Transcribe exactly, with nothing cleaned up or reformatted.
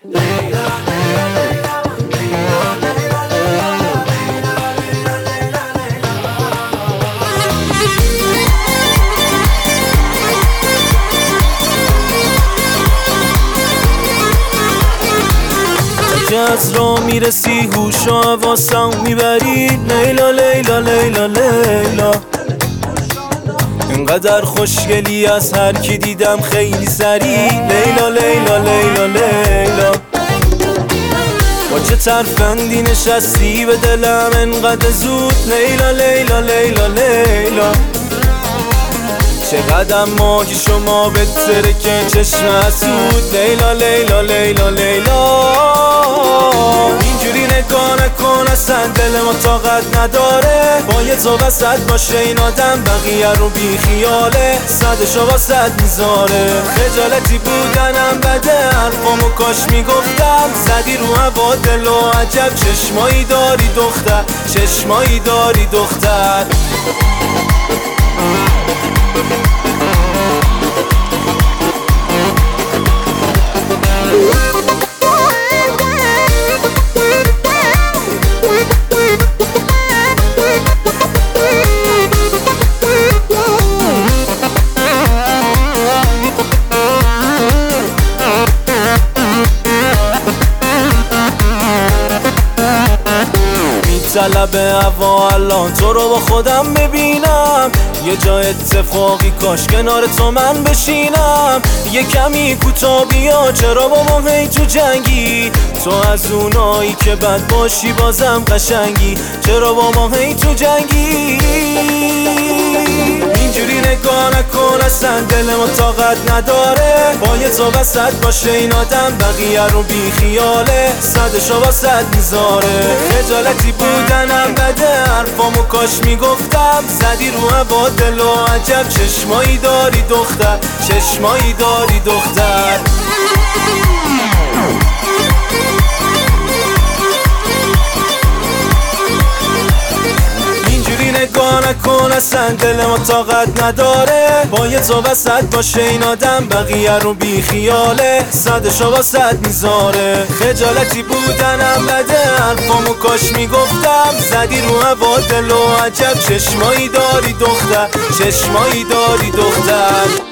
که از را میرسی هوش و حواسم میبری لیلا لیلا لیلا لیلا. اینقدر خوشگلی از هر کی دیدم خیلی سری لیلا لیلا لیلا لیلا. با چه ترفندی نشستی به دلم انقدر زود لیلا لیلا لیلا لیلا. چقدر ماهی شما بهتره که چشم حسود لیلا لیلا لیلا لیلا. اینجوری نگاه نکن اصلا دل ما طاقت نداره با یه تو وسط باشه این آدم بقیه رو بی خیاله صدشو واسط میذاره. خجالتی بودنم بده حرفامو کاش میگفتم زدی رو هوا دل و عجب چشمایی داری دختر چشمایی داری دختر. طلب هوا الان تو رو با خودم ببینم یه جا اتفاقی کاش کنار تو من بشینم. یه کمی کوتاه بیا چرا با ما هی تو جنگی تو از اونایی که بد باشی بازم قشنگی چرا با ما هی تو جنگی. اینجوری نگاه نکن اصلا دل ما طاقت نداره با یه تو وسط باشه این آدم بقیه رو بی خیاله صدشو واسط میذاره. خجالتی بودنم بده حرفامو کاش میگفتم زدی رو هوا دل و عجب چشمایی داری دختر چشمایی داری دختر. نگاه نکن اصلا دل ما طاقت نداره با یه تو وسط باشه این آدم بقیه رو بی خیاله صدشو واسط میذاره. خجالتی بودنم بده حرفامو کاش میگفتم زدی رو هوا دل و عجب چشمایی داری دختر چشمایی داری دختر.